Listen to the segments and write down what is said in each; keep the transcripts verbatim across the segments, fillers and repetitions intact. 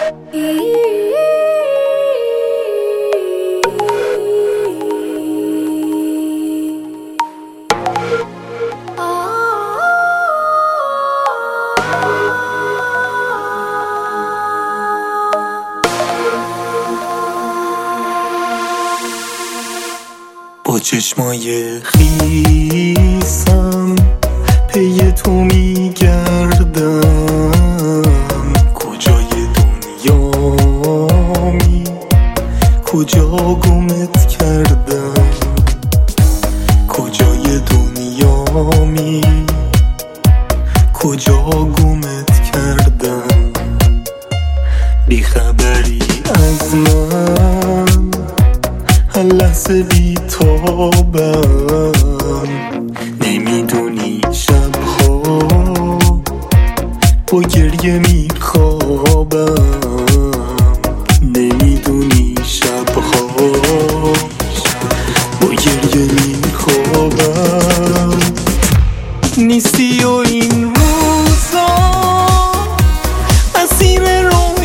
با چشمای خیسم پی تو میگردم، کجای دنیامی، کجا گمت کردم، کجای دنیامی، کجا گمت کردم. بیخبری از من، هر لحظه بیتابم، نمیدونی شبها با گریه میخوابم، نمیدونی شبها با گریه میخوابم. نیستی و این روزا اسیر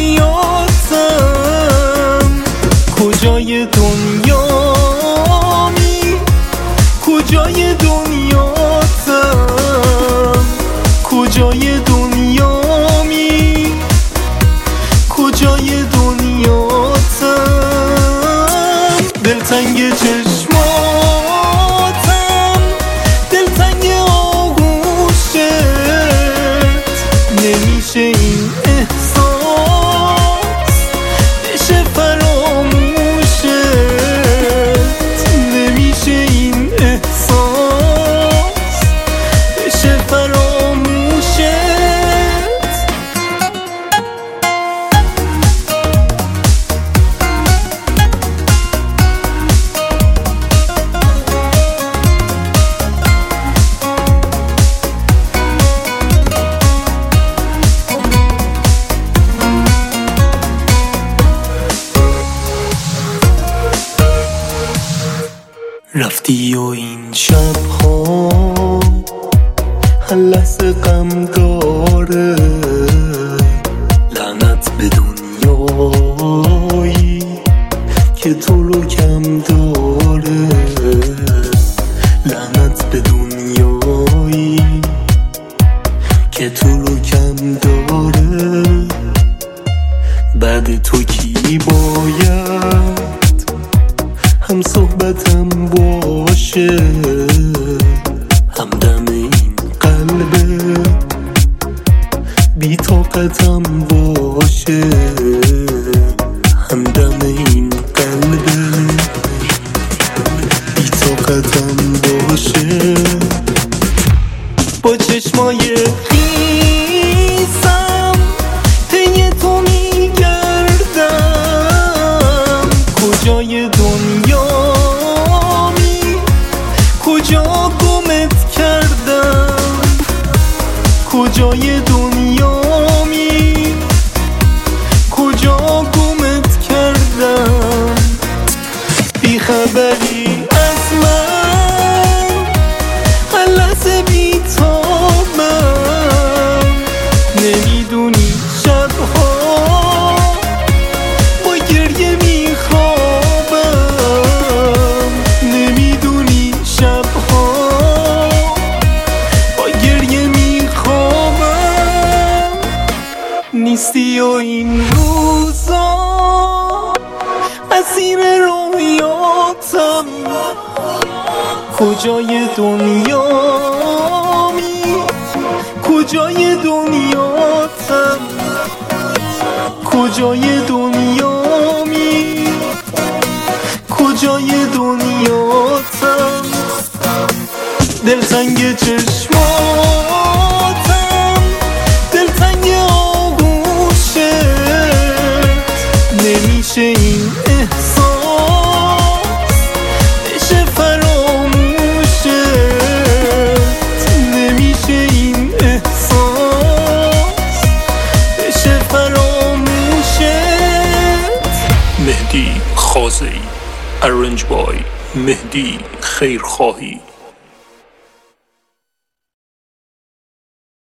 رویاتم، کجای دنیامی، کجای دنیاتم، کجای دنیامی، کجای دنیاتم. دلتنگ چشماتم، دلتنگ آغوشت، نمیشه این احساس بشه فراموشت، نمیشه این احساس بشه فراموشت. رفتی و این شبها هر لحظه غم داره، لعنت به دنیایی که تو رو کم داره، لعنت به دنیایی که تو رو کم داره. بعد تو کی باید هم صحبتم باشه، همدم این قلبه بی طاقتم باشه، همدم این قلبه بی طاقتم باشه. با چشمای خیسم پی تو میگردم، کجای دنیامی، کجا گمت کردم، کجای دنیامی، کجا گمت کردم. بیخبری از من، هر لحظه بیتابم، نمیدونی شبها با گریه میخوابم، نمیدونی شبها با گریه میخوابم. نیستی و این روزا اسیر رویاتم، کجای دنیامی، کجای دنیاتم، کجای دنیامی، کجای دنیاتم. دلتنگ چشماتم، دلتنگ آغوشت، نمیشه این احساس بشه فراموشت، نمیشه این احساس بشه فراموشت. مهدی خازئی، ارنج بای مهدی خیرخواهی.